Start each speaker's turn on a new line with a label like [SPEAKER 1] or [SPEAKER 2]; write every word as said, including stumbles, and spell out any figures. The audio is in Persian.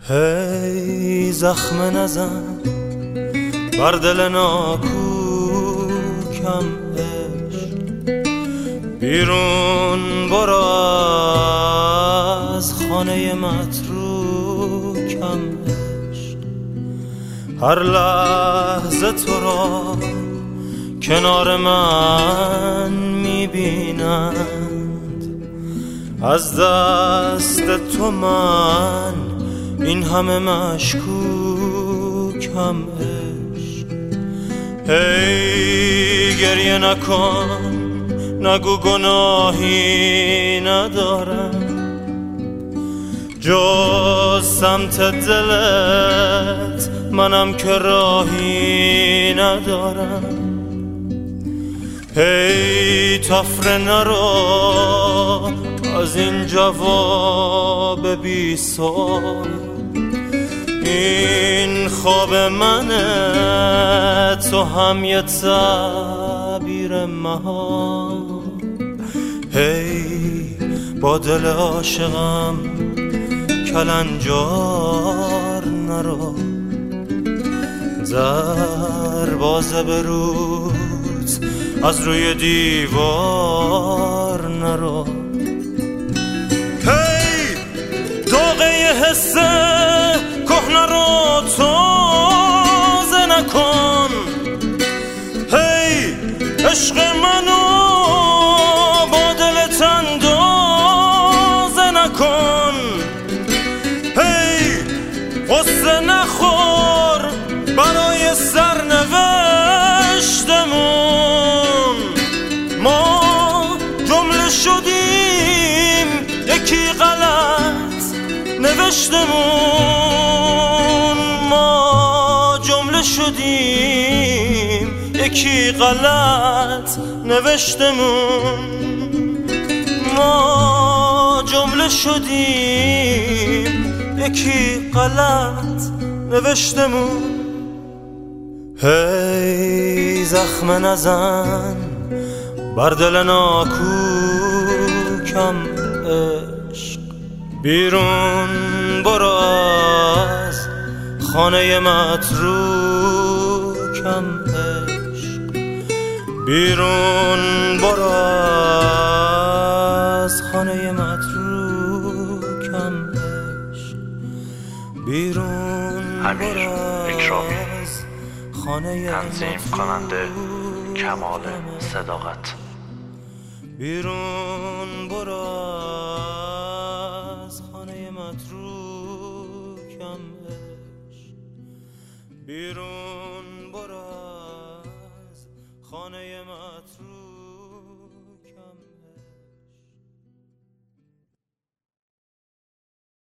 [SPEAKER 1] هی زخم نزن بر دل ناکوکم عشق، بیرون برو از خانه متروکم عشق. هر لحظه تو را کنار من میبینند، از دست تو من این همه مشکوکم عشق. هی گریه نکن، نگو گناهی ندارم، جز سمت دلت منم که راهی ندارم. هی تفره نرو از این جواب بی سوال، این خواب منه تو هم یه تعبیر محال. هی با دل عاشقم کلنجار نرو، دروازه بروز از روی دیوار نرو. هی داغه حس کهنه رو تازه نکن، هی عشق منو با دلت اندازه نکن. هی غصه نخور برای سرنوشتمون، ما جمله شدیم یکی غلط نوشتمون، ما جمله شدیم یکی غلط نوشتمون، ما جمله شدیم یکی غلط نوشتمون. هی زخم نزن بر دل ناکوکم عشق، بیرون برو از خانه متروکم عشق، بیرون برو از خانه متروکم عشق، بیرون
[SPEAKER 2] امیر اکرامی،
[SPEAKER 1] تنظیم
[SPEAKER 2] کننده کمال صداقت.
[SPEAKER 1] بیرون برو از خانه متروکم عشق، بیرون برو از خانه متروکم.